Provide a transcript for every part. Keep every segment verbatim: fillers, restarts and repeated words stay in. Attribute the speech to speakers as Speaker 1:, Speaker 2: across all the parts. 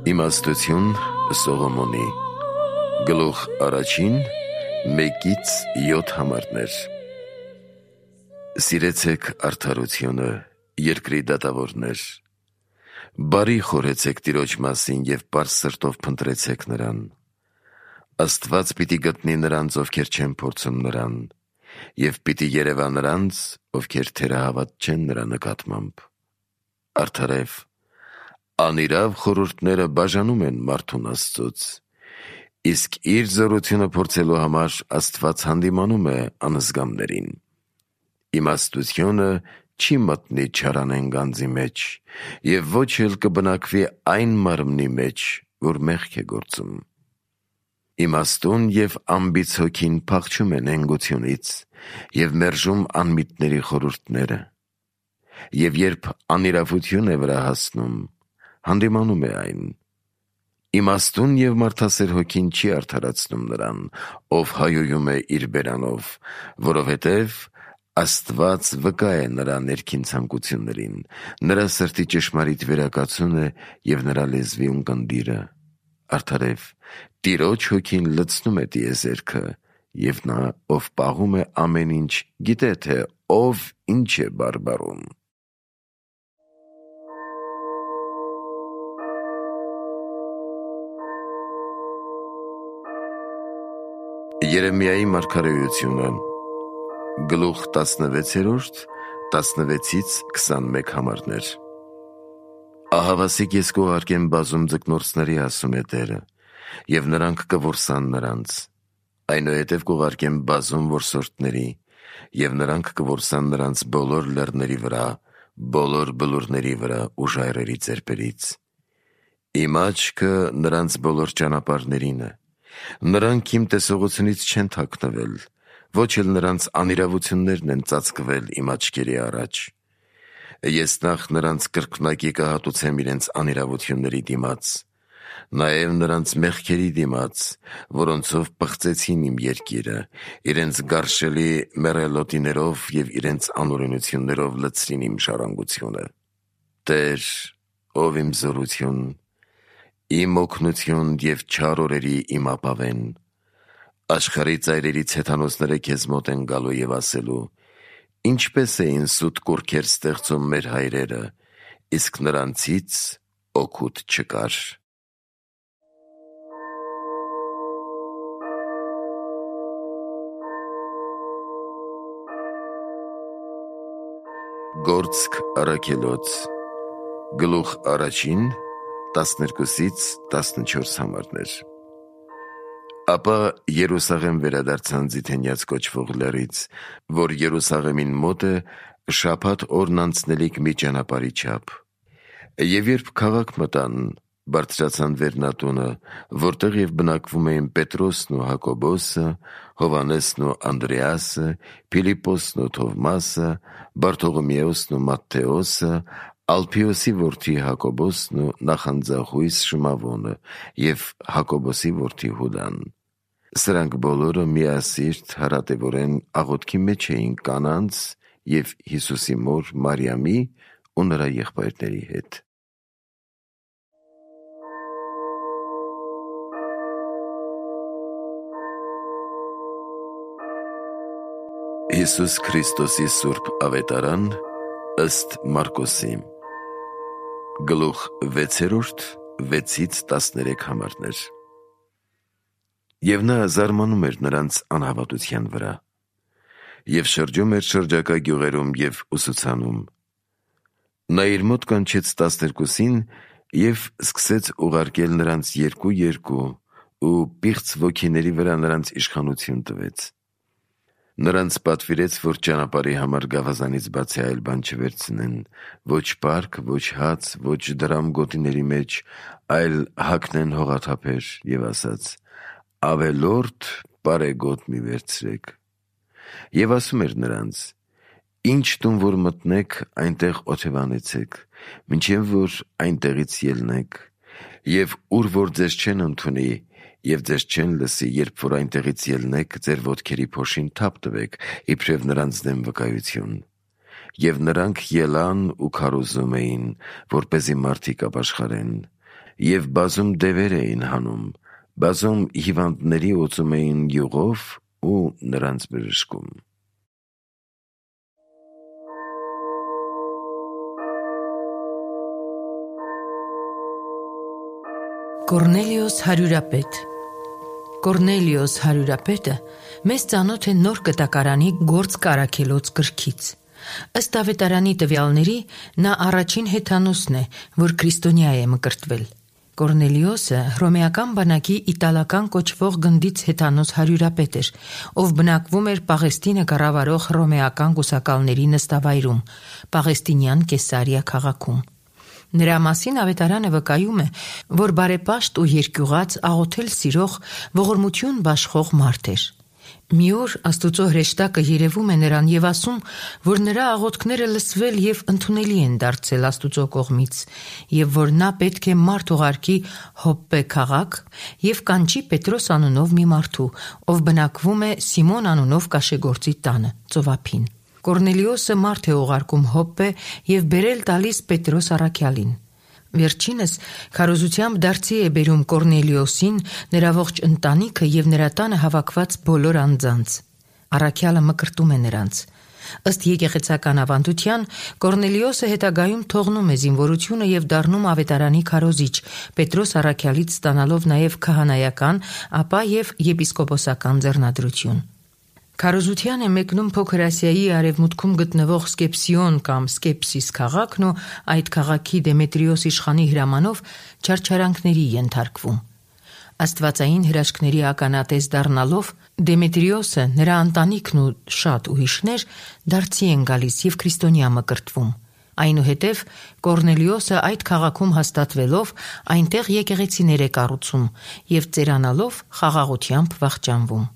Speaker 1: Իմաստություն Սողոմոնի Գլուխ առաջին մեկից յոթ համարներ։ Սիրեցեք արդարությունը, երկրի դատավորներ, բարի խորհեցեք Տիրոջ մասին և պարզ սրտով փնտրեցեք նրան։ Աստված պիտի գտնի նրանց, ովքեր չեն փորձում նրան, և պիտի երևա նրանց, ովքեր թերահավատ չեն նրա նկատմամբ։ Արդարև, անիրավ խորհուրդները բաժանում են մարդուն Աստծուց, իսկ իր զորությունը փորձելու համար Աստված հանդիմանում է անզգամներին։ Իմաստությունը չի մտնի չարանեն գանձի մեջ, և ոչ էլ կբնակվի այն մարմնի մեջ, որ մեղք է գործում։ Իմաստուն և անբիծ հոգին փախչում են հենգությունից և մերժում անմիտների խորհուրդները, և երբ անիրավություն է վրա հասնում, հանդիմանում է այն։ Իմաստուն և մարդասեր հոգին չի արդարացնում նրան, ով հայոյում է իր բերանով, որովհետև Աստված վկա է նրա ներքին ցանկություններին, նրա սրտի ճշմարիտ վերակացուն է և նրա լեզվի ունկնդիրը։ Արդարև, Տիրոջ հոգին լցնում է տիեզերքը, և նա, ով պահում է ամեն ինչ, գիտե, թե ով ինչ է բարբառում։ Երեմիայի մարգարեությունը Գլուխ տասնվեցերորդ տասնվեցից քսանմեկ համարներ։ Ահավասիկ ես կուղարկեմ բազում ձկնորսների, ասում է Տերը, և նրանք կորսան նրանց, այնուհետև կուղարկեմ բազում որսորդների, և նրանք կորսան նրանց բոլոր լեռների վրա, բոլոր բլուրների վրա ու ժայռերի ծերպերից։ Իմ աչքը նրանց բոլոր ճանապարհներին է, նրանք իմ տեսողությունից չեն թաքնվել, ոչ էլ նրանց անիրավություններն են ծածկվել իմ աչքերի առաջ։ Ես նախ նրանց կրկնակի կհատուցեմ իրենց անիրավությունների դիմաց, նաև նրանց մեղքերի դիմաց, որոնցով պղծեցին իմ երկիրը, իրենց գարշելի մեռելոտիներով և իրենց անօրենություններով լցրին իմ ժառանգությունը։ Տեր, ով իմ զորություն, իմ օգնություն և չար օրերի իմ ապավեն, աշխարհի ծայրերից հեթանոսները քեզ մոտ են գալու և ասելու. ինչպես էին սուտ կուռքեր ստեղծում մեր հայրերը, իսկ նրանցից օգուտ չկար։ Գործք առաքելոց Գլուխ առաջին տասներկուսից տասնչորս համարներ։ Ապա Երուսաղեմ վերադարձան Ձիթենյաց կոչվող լեռից, որ Երուսաղեմին մոտ է շաբաթ օրն անցնելիք մի ճանապարհի չափ։ Եվ երբ քաղաք մտան, բարձրացան Վերնատունը, որտեղ և բնակվում էին Պետրոսն ու Հակոբոսը, Հովհաննեսն ու Անդրեասը, Փիլիպոսն ու Թովմասը, Բարթողոմեոսն ու Մատթեոսը, Ալփիոսի որդի Հակոբոսն ու նախանձախույս Շմավոնը և Հակոբոսի որդի Հուդան։ Սրանք բոլորը միասիրտ հարատևորեն աղոթքի մեջ էին կանանց և Հիսուսի մոր Մարիամի ու նրա եղբայրների հետ։ Հիսուս Քրիստոսի սուրբ ավետարան ըստ Մարկոսի Գլուխ վեցերորդ վեցից տասներեք համարներ։ Եվ նա զարմանում էր նրանց անհավատության վրա, և շրջում էր շրջակա գյուղերում և ուսուցանում։ Նա իր մոտ կանչեց տասներկուսին և սկսեց ուղարկել նրանց երկու-երկու ու պիղծ ոգիների վրա նրանց իշխանություն տվեց։ Նրանց պատվիրեց, որ ճանապարհի համար գավազանից բացի այլ բան չվերցնեն, ոչ պարկ, ոչ հաց, ոչ դրամ գոտիների մեջ, այլ հագնեն հողաթափեր, և ասաց. ավելորդ պարեգոտ մի վերցրեք։ Եվ ասում էր նրանց. ինչ տուն որ մտնեք, այնտեղ օթևանեցեք, մինչև որ այնտեղից ելնեք, և ուր որ ձեզ չեն ընդունի, և ձեզ չեն լսի, երբ որ այնտեղից ելնեք, ձեր ոտքերի փոշին թափ տվեք, իբրև նրանց դեմ վկայություն։ Եվ նրանք ելան ու քարոզում էին, որպեսզի մարդիկ ապաշխարեն։ և բազում դևեր էին հանում, բազում հիվանդների օծում էին յուղով ու նրանց բժշկում։
Speaker 2: Կորնելիոս հարյուրապետ Կորնելիոս հարյուրապետը մեզ ծանոթ է Նոր Կտակարանի Գործք առաքելոց գրքից։ Ըստ ավետարանի տվյալների, նա առաջին հեթանոսն է, որ քրիստոնյա է մկրտվել։ Կորնելիոսը հռոմեական բանակի իտալական կոչվող գնդից հեթանոս հարյուրապետ էր, ով բնակվում էր Պաղեստինը կառավարող հռոմեական կուսակալների նստավայրում, Պաղեստինյան Կեսարիա քաղաքում։ Նրա մասին ավետարանը վկայում է, որ բարեպաշտ ու երկյուղած, աղոթել սիրող, ողորմություն բաշխող մարդ էր։ Մի օր Աստուծո հրեշտակը երևում է նրան և ասում, որ նրա աղոթքները լսվել և ընդունելի են դարձել Աստուծո կողմից, և որ նա պետք է մարդ ուղարկի Հոպպե քաղաք և կանչի Պետրոս անունով մի մարդու, ով բնակվում է Սիմոն անունով կաշեգործի տանը, ծովափին։ Կորնելիոսը մարդ է ուղարկում Հոպպե և բերել տալիս Պետրոս առաքյալին։ Վերջինս քարոզությամբ դարձի է բերում Կորնելիոսին, նրա ողջ ընտանիքը և նրա տանը հավաքված բոլոր անձանց։ Առաքյալը մկրտում է նրանց։ Ըստ եկեղեցական ավանդության, Կորնելիոսը հետագայում թողնում է զինվորությունը և դառնում ավետարանի քարոզիչ, Պետրոս առաքյալից ստանալով նաև քահանայական, ապա և եպիսկոպոսական ձեռնադրություն։ Քարոզության է մեկնում Փոքր Ասիայի արևմուտքում գտնվող Սկեպսիոն կամ Սկեպսիս քաղաքն ու այդ քաղաքի Դեմետրիոս իշխանի հրամանով չարչարանքների ենթարկվում։ Աստվածային հրաշքների ականատես դառնալով Դեմետրիոսը, նրա ընտանիքն ու շատ ուրիշներ դարձի են գալիս և քրիստոնյա մկրտվում։ Այնուհետև Կորնելիոսը այդ քաղաքում հաստատվելով այնտեղ եկեղեցիներ է կառուցում և ծերանալով խաղաղությամբ վախճանվում։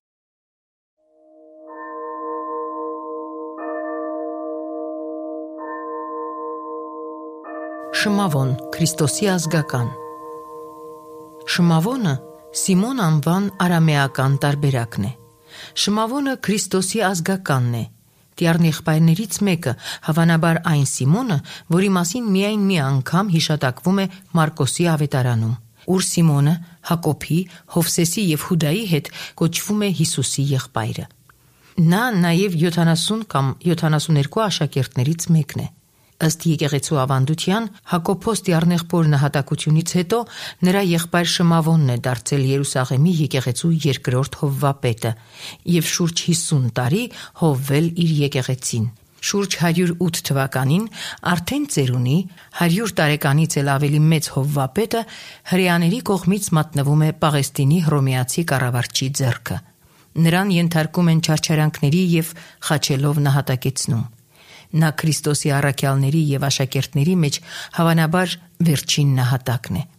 Speaker 2: Շմավոն, Քրիստոսի ազգական։ Շմավոնը Սիմոն անվան արամեական տարբերակն է։ Շմավոնը Քրիստոսի ազգականն է։ Տյառն եղբայրներից մեկը, հավանաբար այն Սիմոնը, որի մասին միայն մի անգամ հիշատակվում է Մարկոսի ավետարանում, ուր Սիմոնը Հակոբի, Հովսեսի և Հուդայի հետ կոչվում է Հիսուսի եղբայրը։ Նա նաև յոթանասուն կամ յոթանասուներկու աշակերտներից մեկն է։ Ըստ եկեղեցու ավանդության, Հակոբոս տյառնեղբոր նահատակությունից հետո նրա եղբայր Շմավոնն է դարձել Երուսաղեմի եկեղեցու երկրորդ հովվապետը և շուրջ հիսուն տարի հովվել իր եկեղեցին։ Շուրջ հարյուր ութ թվականին արդեն ծերունի, հարյուր տարեկանից էլ ավելի մեծ հովվապետը հրեաների կողմից մատնվում է Պաղեստինի հռոմեացի կառավարչի ձեռքը։ Նրան ենթարկում են չարչարանքների և խաչելով նահատակեցնում։ Նա Քրիստոսի առաքյալների և աշակերտների մեջ հավանաբար վերջին նահատակն է։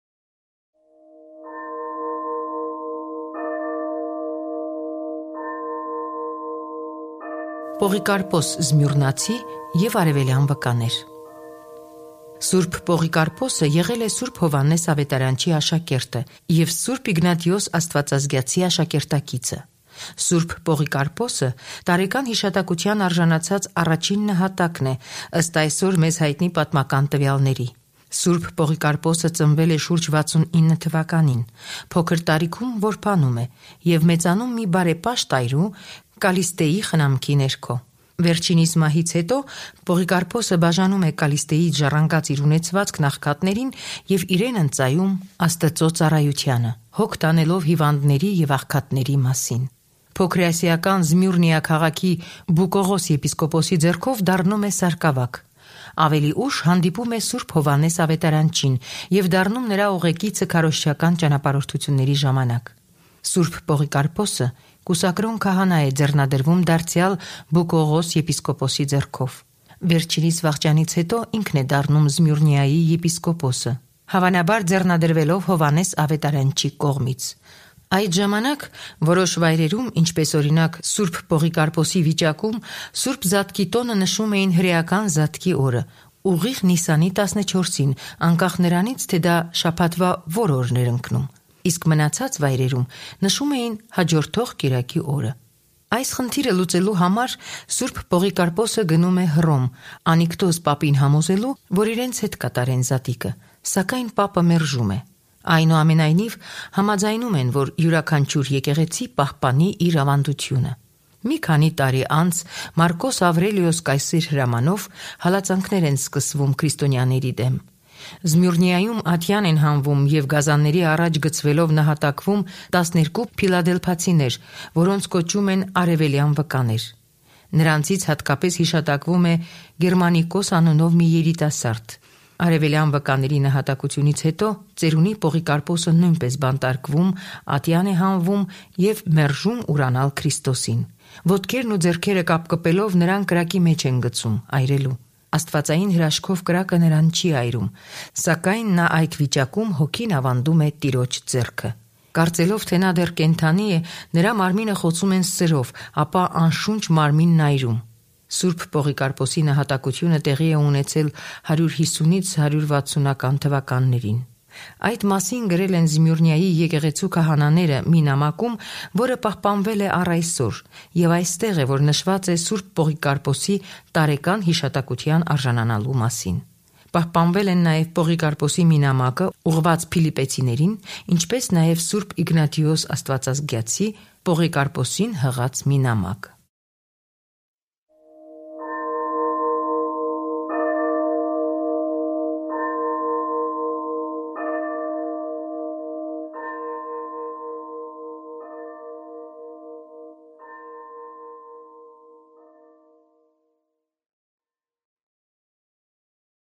Speaker 2: Պողիկարպոս Զմյուրնացի և արևելյան վկաներ։ Սուրբ Պողիկարպոսը եղել է Սուրբ Հովհաննես ավետարանչի աշակերտը և Սուրբ Իգնատիոս Աստվածազգյացի աշակերտակիցը։ Սուրբ Պողիկարպոսը տարեկան հիշատակության արժանացած առաջին նահատակն է, ըստ այսօր մեզ հայտնի պատմական տվյալների։ Սուրբ Պողիկարպոսը ծնվել է շուրջ վաթսունինը թվականին, փոքր տարիքում որբանում է և մեծանում մի բարեպաշտ այրու Կալիստեի խնամքի ներքո։ Վերջինիս մահից հետո Պողիկարպոսը բաժանում է Կալիստեից ժառանգած իր ունեցվածքն աղքատներին և իրեն ընծայում Աստծո ծառայությանը, հոգ տանելով հիվանդների և աղքատների մասին։ Փոքրասիական Զմյուրնիա քաղաքի Բուկողոս եպիսկոպոսի ձեռքով դառնում է սարկավակ։ Ավելի ուշ հանդիպում է Սուրբ Հովհաննես ավետարանչին և դառնում նրա ուղեկիցը քարոզչական ճանապարհորդությունների ժամանակ։ Սուրբ Պողիկարպոսը կուսակրոն քահանա է ձեռնադրվում դարձյալ Բուկողոս եպիսկոպոսի ձեռքով։ Վերջինիս վախճանից հետո ինքն է դառնում Զմյուրնիայի եպիսկոպոսը, հավանաբար ձեռնադրվելով Հովհաննես ավետարանչի կողմից։ Այդ ժամանակ որոշ վայրերում, ինչպես օրինակ Սուրբ Պողիկարպոսի վիճակում, Սուրբ Զատկի տոնը նշում էին հրեական Զատկի օրը, ուղիղ Նիսանի տասնչորսին, անկախ նրանից, թե դա շաբաթվա որ օրն էր ընկնում, իսկ մնացած վայրերում նշում էին հաջորդող կիրակի օրը։ Այս խնդիրը լուծելու համար Սուրբ Պողիկարպոսը գնում է Հռոմ, Անիկտոս պապին համոզելու, որ իրենց հետ կատարեն Զատիկը, Սակայն Պապը մերժում է։ Այնուամենայնիվ համաձայնում են, որ յուրաքանչյուր եկեղեցի պահպանի իր ավանդությունը։ Մի քանի տարի անց Մարկոս Ավրելիոս կայսեր հրամանով հալածանքներ են սկսվում քրիստոնյաների դեմ։ Զմյուրնիայում ատյան են հանվում և գազանների առաջ գցվելով նահատակվում տասներկու փիլադելփացիներ, որոնց կոչում են արևելյան վկաներ։ Նրանցից հատկապես հիշատակվում է Գերմանիկոս անունով մի երիտասարդ։ Արևելյան վկաների նահատակությունից հետո ծերունի Պողիկարպոսը նույնպես բանտարկվում, ատյան է հանվում և մերժում ուրանալ Քրիստոսին։ Ոտքերն ու ձեռքերը կապկպելով նրան կրակի մեջ են գցում, այրելու։ Աստվածային հրաշքով կրակը նրան չի այրում, սակայն նա այդ վիճակում հոգին ավանդում է Տիրոջ ձեռքը։ Կարծելով, թե նա դեռ կենդանի է, նրա մարմինը խոցում են սրով, ապա անշունչ մարմինն այրում։ Սուրբ Պողիկարպոսի նահատակությունը տեղի է ունեցել հարյուր հիսունից հարյուր վաթսունական թվականներին։ Այդ մասին գրել են Զմյուրնիայի եկեղեցու քահանաները մի նամակում, որը պահպանվել է առ այսօր, և այստեղ է, որ նշված է Սուրբ Պողիկարպոսի տարեկան հիշատակության արժանանալու մասին։ Պահպանվել են նաև Պողիկարպոսի մի նամակը ուղղված Փիլիպեցիներին, ինչպես նաև Սուրբ Իգնատիոս Աստվածազգյացի Պողիկարպոսին հղած մի նամակ։